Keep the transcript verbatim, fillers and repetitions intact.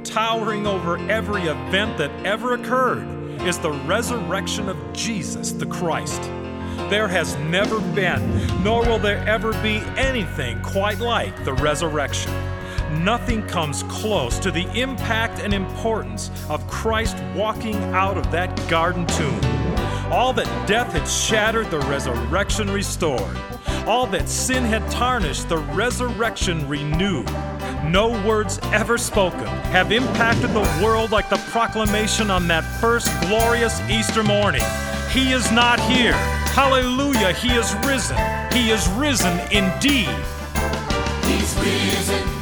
towering over every event that ever occurred, is the resurrection of Jesus the Christ. There has never been, nor will there ever be anything quite like the resurrection. Nothing comes close to the impact and importance of Christ walking out of that garden tomb. All that death had shattered, the resurrection restored. All that sin had tarnished, the resurrection renewed. No words ever spoken have impacted the world like the proclamation on that first glorious Easter morning. He is not here. Hallelujah, He is risen. He is risen indeed. He's risen.